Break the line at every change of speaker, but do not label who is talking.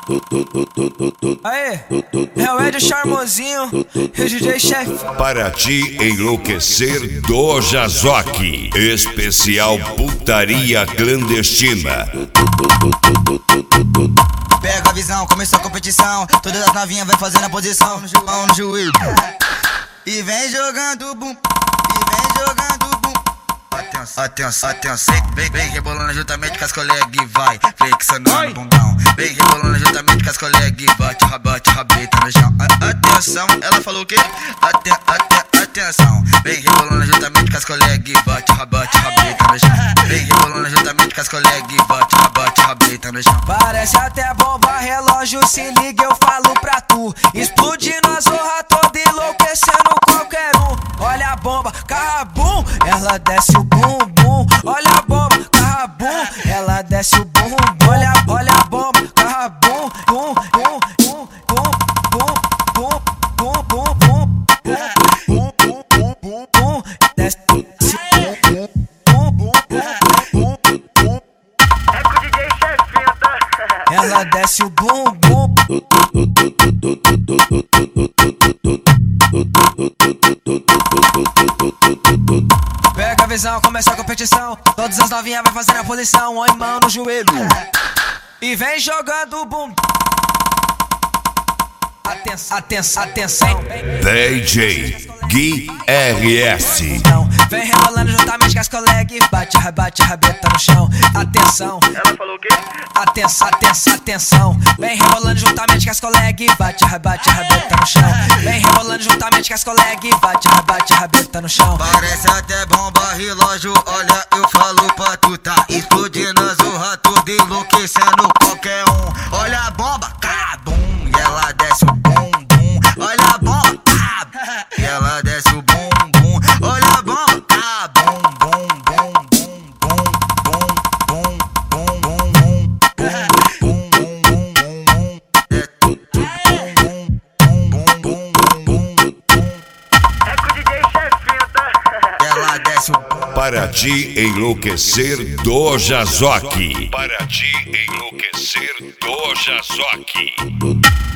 Aê, é o Ed Charmosinho e o DJ Chefe.
Para te enlouquecer do Jazoque, especial putaria clandestina.
Pega a visão, começou a competição. Todas as novinhas vai fazendo a posição. Mão no joelho. E vem jogando bum. E vem jogando bum. Atenção, atenção, atenção. Vem rebolando juntamente com as colegas e vai flexionando o bundão. Vem rebolando juntamente com as colegas e bate, rabeta no chão. Atenção, ela falou o quê? Atenção. Vem rebolando juntamente com as colegas e bate, rabeta no chão. Vem rebolando juntamente com as colegas e bate, rabeta no chão.
Parece até bomba, relógio, se liga, eu falo pra tu. Explodindo a zorra toda, enlouquecendo qualquer um. Olha a bomba, carrabum, ela desce o bumbum. Olha a bomba, carrabum, ela desce o bumbum. Olha a bomba, carrabum, bum, bum, bum, bum, bum, bum, bum, bum, bum, bum, bum, bum, desce bum, bum, bum, bum.
É com o DJ Chefinho, tá?
Ela desce o bumbum. Pega a visão, começa a competição. Todas as novinhas vai fazendo a posição. Põe mão no joelho e vem jogando o bumbum. Atenção, atenção.
DJ Gui RS.
Vem rebolando juntamente com as colegas e bate, rabeta no chão. Atenção,
Ela falou o quê?
atenção. Vem rebolando juntamente com as colegas e bate, rabeta no chão. Vem rebolando juntamente com as colegas e bate, rabeta no chão.
Parece até bomba, relógio, olha, eu falo pra tu. Tá explodindo a zorra toda, enlouquecendo qualquer um. Olha a bomba, cabum, e ela desce o bumbum. Olha a bomba, e ela desce o bumbum. Olha a bomba, cabum, bum, bum, bum, bum, bum, bum, bum, bum, bum, bum, bum, bum.
É com o DJ Chefinho, tá?
Ela desce o
Para te enlouquecer do Jazoque. Para te enlouquecer do Jazoque.